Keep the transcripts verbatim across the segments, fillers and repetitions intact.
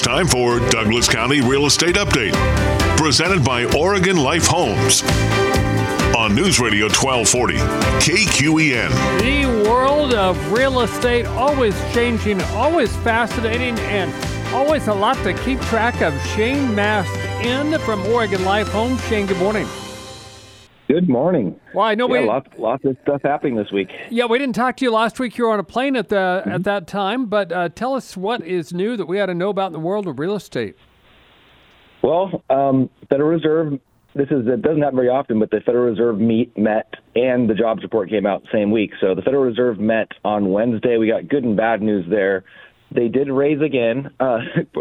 time for Douglas County Real Estate Update, presented by Oregon Life Homes on News Radio twelve forty K Q E N. The world of real estate, always changing, always fascinating, and always a lot to keep track of. Shane Mast in from Oregon Life Homes. Shane, good morning. Good morning. Well, I know yeah, we lots, lots of stuff happening this week. Yeah, we didn't talk to you last week. You were on a plane at the Mm-hmm. at that time, but uh, tell us what is new that we ought to know about in the world of real estate. Well, um, Federal Reserve. This is it doesn't happen very often, but the Federal Reserve meet met, and the jobs report came out the same week. So the Federal Reserve met on Wednesday. We got good and bad news there. They did raise again, uh,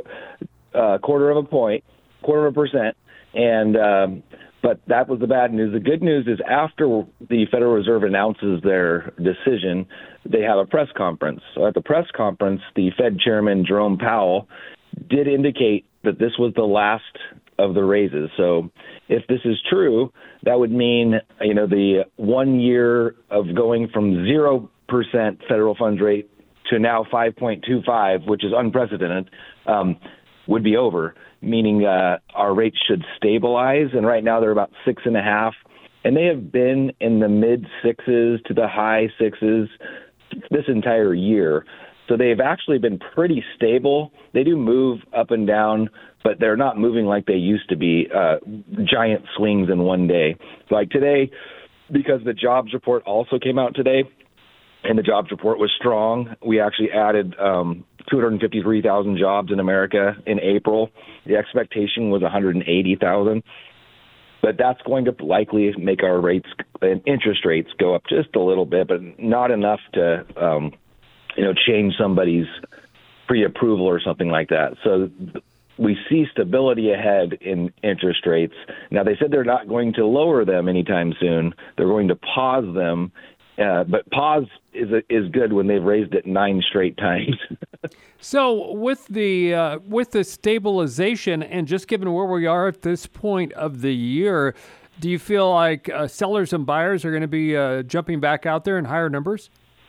a quarter of a point, quarter of a percent, and. Um, But that was the bad news. The good news is after the Federal Reserve announces their decision, they have a press conference. So at the press conference, the Fed Chairman, Jerome Powell, did indicate that this was the last of the raises. So if this is true, that would mean, you know, the one year of going from zero percent federal funds rate to now five point two five, which is unprecedented, um, would be over, meaning uh, our rates should stabilize. And right now they're about six and a half. And they have been in the mid sixes to the high sixes this entire year. So they've actually been pretty stable. They do move up and down, but they're not moving like they used to be, uh, giant swings in one day. Like today, because the jobs report also came out today, and the jobs report was strong, we actually added um, two hundred fifty-three thousand jobs in America in April. The expectation was one hundred eighty thousand. But that's going to likely make our rates and interest rates go up just a little bit, but not enough to, um, you know, change somebody's pre-approval or something like that. So we see stability ahead in interest rates. Now, they said they're not going to lower them anytime soon. They're going to pause them. Uh, but pause is is good when they've raised it nine straight times. So with the uh, with the stabilization and just given where we are at this point of the year, do you feel like uh, sellers and buyers are going to be uh, jumping back out there in higher numbers?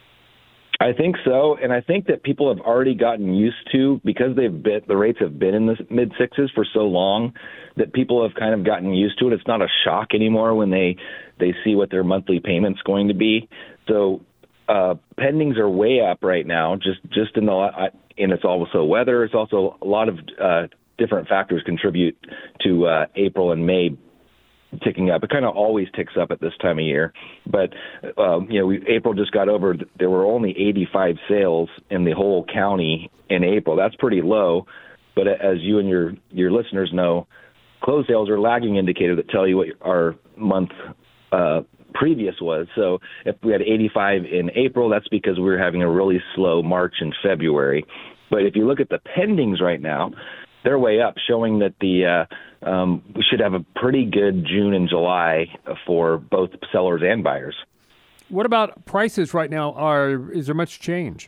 I think so, and I think that people have already gotten used to, because they've been, the rates have been in the mid sixes for so long, that people have kind of gotten used to it. It's not a shock anymore when they they see what their monthly payment's going to be. So uh, pendings are way up right now. Just just in the and it's also weather. It's also a lot of uh, different factors contribute to uh, April and May ticking up. It kind of always ticks up at this time of year. But, um, you know, we, April just got over, there were only eighty-five sales in the whole county in April. That's pretty low. But as you and your, your listeners know, closed sales are a lagging indicator that tell you what our month uh, previous was. So if we had eighty-five in April, that's because we were having a really slow March and February. But if you look at the pendings right now, they're way up, showing that the uh, um, we should have a pretty good June and July for both sellers and buyers. What about prices right now? Are is there much change?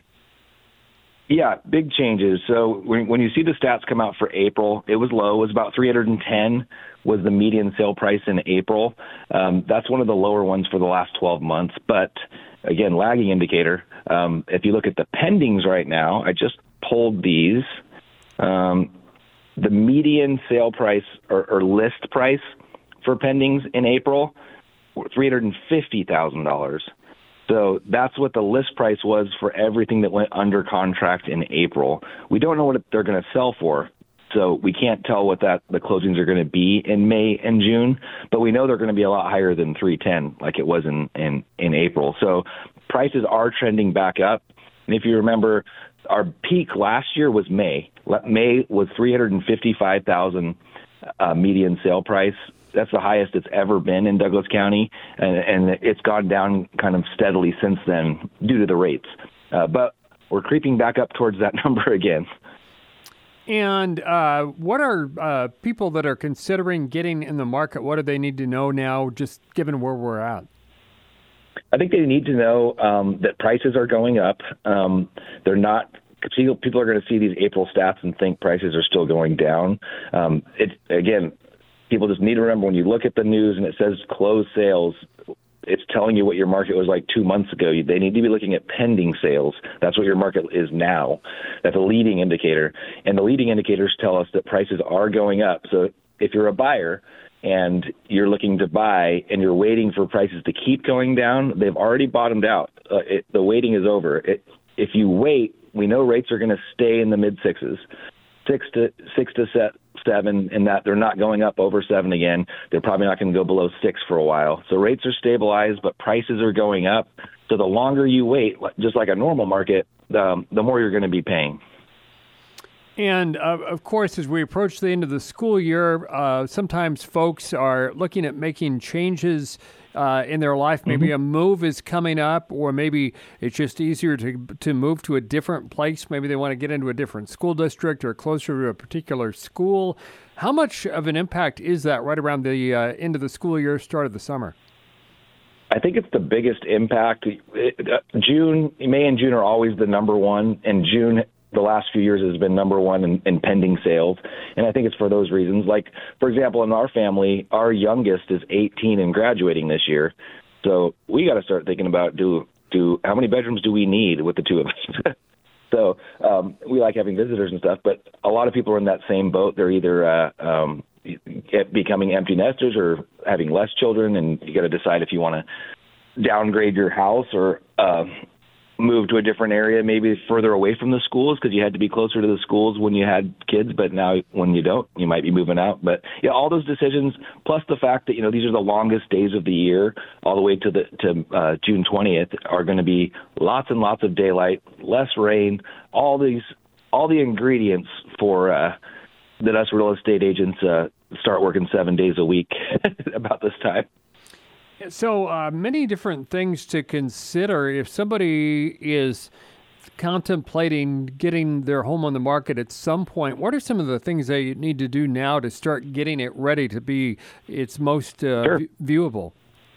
Yeah, big changes. So when, when you see the stats come out for April, it was low. It was about three hundred ten was the median sale price in April. Um, that's one of the lower ones for the last twelve months. But again, lagging indicator. Um, if you look at the pendings right now, I just pulled these. Um, The median sale price or, or list price for pendings in April were three hundred fifty thousand dollars. So that's what the list price was for everything that went under contract in April. We don't know what they're going to sell for, so we can't tell what that the closings are going to be in May and June, but we know they're going to be a lot higher than three ten like it was in, in, in April. So prices are trending back up. And if you remember, our peak last year was May. May was three hundred fifty-five thousand uh, median sale price. That's the highest it's ever been in Douglas County, and, and it's gone down kind of steadily since then due to the rates. Uh, but we're creeping back up towards that number again. And uh, what are uh, people that are considering getting in the market, what do they need to know now, just given where we're at? I think they need to know um, that prices are going up. Um, they're not people are going to see these April stats and think prices are still going down. Um, it again, people just need to remember when you look at the news and it says closed sales, it's telling you what your market was like two months ago. They need to be looking at pending sales. That's what your market is now. That's a leading indicator. And the leading indicators tell us that prices are going up. So if you're a buyer and you're looking to buy and you're waiting for prices to keep going down, they've already bottomed out. Uh, it, the waiting is over. It, if you wait, we know rates are going to stay in the mid sixes, six to six to set. seven, and that they're not going up over seven again. They're probably not going to go below six for a while. So rates are stabilized, but prices are going up. So the longer you wait, just like a normal market, the, the more you're going to be paying. And, uh, of course, as we approach the end of the school year, uh, sometimes folks are looking at making changes uh, in their life. Maybe mm-hmm. a move is coming up, or maybe it's just easier to to move to a different place. Maybe they want to get into a different school district or closer to a particular school. How much of an impact is that right around the uh, end of the school year, start of the summer? I think it's the biggest impact. It, uh, June, May and June are always the number one, and June the last few years has been number one in, in pending sales. And I think it's for those reasons. Like, for example, in our family, our youngest is eighteen and graduating this year. So we got to start thinking about do do how many bedrooms do we need with the two of us? So um, we like having visitors and stuff, but a lot of people are in that same boat. They're either uh, um, becoming empty nesters or having less children, and you got to decide if you want to downgrade your house or uh, move to a different area, maybe further away from the schools because you had to be closer to the schools when you had kids, but now when you don't, you might be moving out. But yeah, all those decisions, plus the fact that, you know, these are the longest days of the year, all the way to the to uh, June twentieth, are going to be lots and lots of daylight, less rain, all these, all the ingredients for uh, that us real estate agents uh, start working seven days a week about this time. So uh, many different things to consider. If somebody is contemplating getting their home on the market at some point, what are some of the things they need to do now to start getting it ready to be its most uh, sure. v- viewable?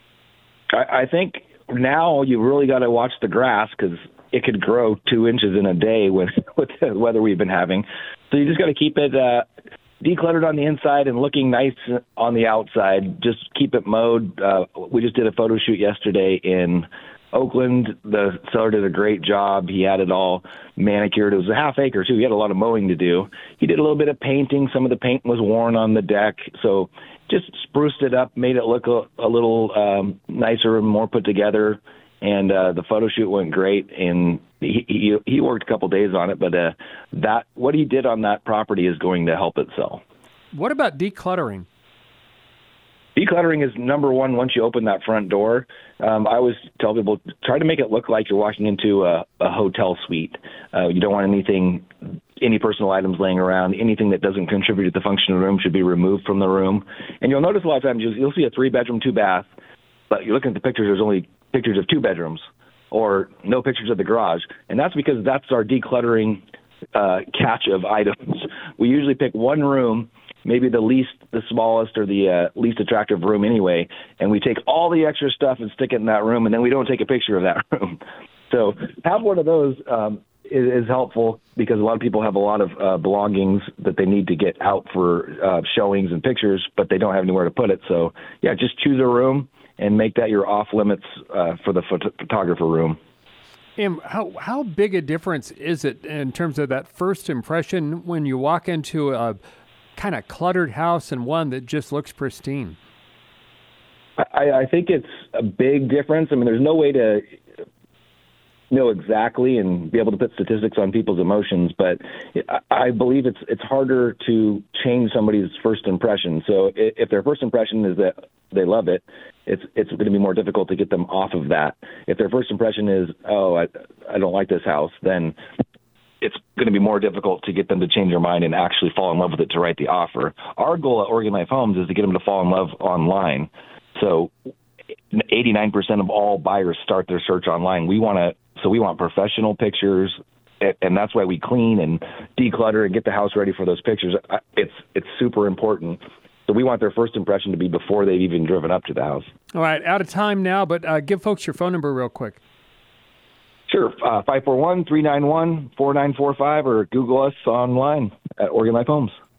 I, I think now you really got to watch the grass because it could grow two inches in a day with, with the weather we've been having. So you just got to keep it uh, decluttered on the inside and looking nice on the outside. Just keep it mowed. Uh, we just did a photo shoot yesterday in Oakland. The seller did a great job. He had it all manicured. It was a half acre, too. He had a lot of mowing to do. He did a little bit of painting. Some of the paint was worn on the deck. So just spruced it up, made it look a, a little um, nicer and more put together. And uh, the photo shoot went great, and he he, he worked a couple days on it. But uh, that what he did on that property is going to help it sell. What about decluttering? Decluttering is number one once you open that front door. Um, I always tell people, try to make it look like you're walking into a, a hotel suite. Uh, you don't want anything, any personal items laying around. Anything that doesn't contribute to the function of the room should be removed from the room. And you'll notice a lot of times you'll, you'll see a three-bedroom, two-bath, but you're looking at the pictures, there's only pictures of two bedrooms or no pictures of the garage. And that's because that's our decluttering uh, catch of items. We usually pick one room, maybe the least, the smallest or the uh, least attractive room anyway, and we take all the extra stuff and stick it in that room, and then we don't take a picture of that room. So have one of those um, is, is helpful because a lot of people have a lot of uh, belongings that they need to get out for uh, showings and pictures, but they don't have anywhere to put it. So, yeah, just choose a room and make that your off limits uh, for the phot- photographer room. And how how big a difference is it in terms of that first impression when you walk into a kind of cluttered house and one that just looks pristine? I, I think it's a big difference. I mean, there's no way to know exactly and be able to put statistics on people's emotions, but I believe it's it's harder to change somebody's first impression. So if their first impression is that they love it, it's it's going to be more difficult to get them off of that. If their first impression is, oh, I, I don't like this house, then it's going to be more difficult to get them to change their mind and actually fall in love with it to write the offer. Our goal at Oregon Life Homes is to get them to fall in love online. So eighty-nine percent of all buyers start their search online. We want to, so we want professional pictures, and that's why we clean and declutter and get the house ready for those pictures. It's it's super important. So we want their first impression to be before they've even driven up to the house. All right, out of time now, but uh, give folks your phone number real quick. Sure, uh, five four one, three nine one, four nine four five, or Google us online at Oregon Life Homes.